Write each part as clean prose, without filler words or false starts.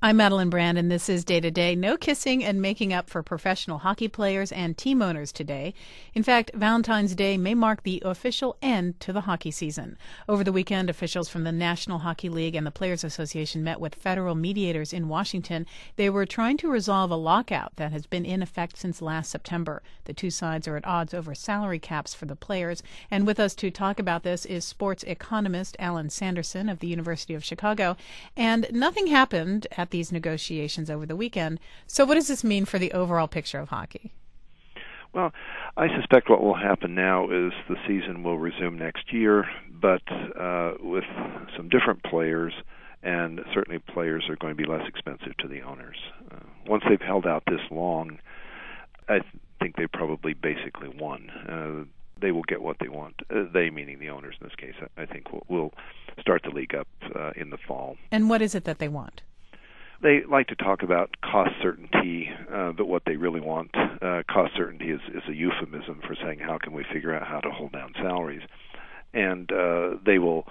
I'm Madeline Brand, and this is Day to Day. No kissing and making up for professional hockey players and team owners today. In fact, Valentine's Day may mark the official end to the hockey season. Over the weekend, officials from the National Hockey League and the Players Association met with federal mediators in Washington. They were trying to resolve a lockout that has been in effect since last September. The two sides are at odds over salary caps for the players. And with us to talk about this is sports economist Alan Sanderson of the University of Chicago. And nothing happened at these negotiations over the weekend. So what does this mean for the overall picture of hockey? Well, I suspect what will happen now is the season will resume next year, but with some different players, and certainly players are going to be less expensive to the owners. Once they've held out this long, I think they probably basically won. They will get what they want. They, meaning the owners in this case, I think will start the league up in the fall. And what is it that they want? They like to talk about cost certainty, but what they really want, cost certainty is a euphemism for saying how can we figure out how to hold down salaries. And they will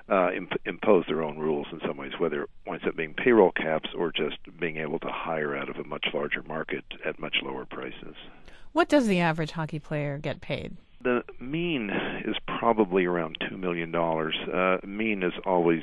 impose their own rules in some ways, whether it winds up being payroll caps or just being able to hire out of a much larger market at much lower prices. What does the average hockey player get paid? The mean is probably around $2 million. Mean is always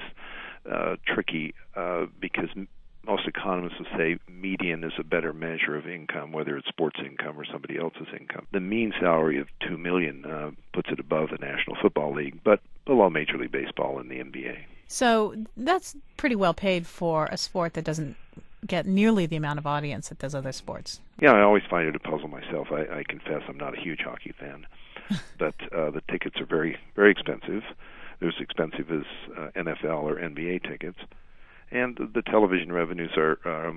tricky because most economists would say median is a better measure of income, whether it's sports income or somebody else's income. The mean salary of $2 million puts it above the National Football League, but below Major League Baseball and the NBA. So that's pretty well paid for a sport that doesn't get nearly the amount of audience that does other sports. Yeah, I always find it a puzzle myself. I confess I'm not a huge hockey fan, but the tickets are very, very expensive. They're as expensive as NFL or NBA tickets. And the television revenues are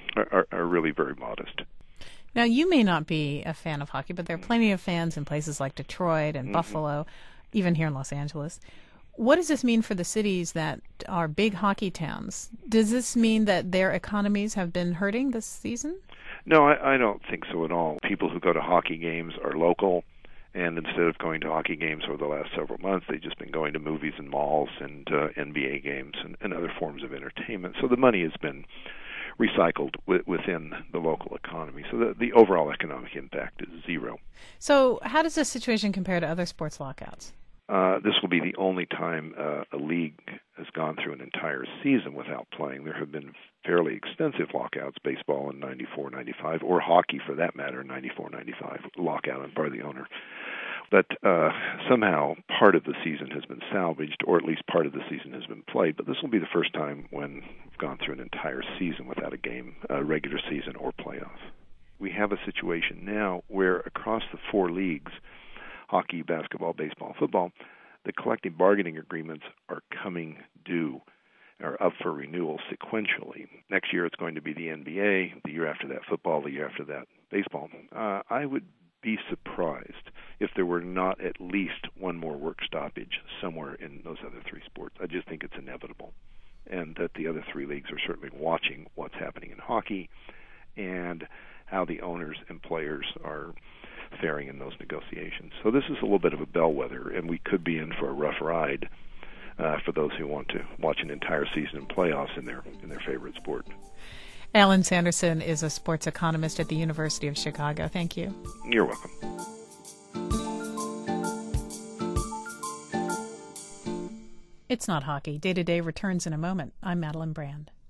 really very modest. Now, you may not be a fan of hockey, but there are plenty of fans in places like Detroit and Buffalo, even here in Los Angeles. What does this mean for the cities that are big hockey towns? Does this mean that their economies have been hurting this season? No, I don't think so at all. People who go to hockey games are local. And instead of going to hockey games over the last several months, they've just been going to movies and malls and NBA games and other forms of entertainment. So the money has been recycled within the local economy. So the overall economic impact is zero. So how does this situation compare to other sports lockouts? This will be the only time a league has gone through an entire season without playing. There have been fairly extensive lockouts, baseball in 94-95, or hockey for that matter, 94-95, lockout on part of the owner. But somehow part of the season has been salvaged, or at least part of the season has been played. But this will be the first time when we've gone through an entire season without a game, regular season or playoff. We have a situation now where across the four leagues, hockey, basketball, baseball, football, the collective bargaining agreements are coming due, are up for renewal sequentially. Next year it's going to be the NBA, the year after that football, the year after that baseball. I would be surprised if there were not at least one more work stoppage somewhere in those other three sports. I just think it's inevitable, and that the other three leagues are certainly watching what's happening in hockey and how the owners and players are faring in those negotiations. So this is a little bit of a bellwether, and we could be in for a rough ride for those who want to watch an entire season in playoffs in their favorite sport. Alan Sanderson is a sports economist at the University of Chicago. Thank you. You're welcome. It's Not Hockey. Day to Day returns in a moment. I'm Madeline Brand.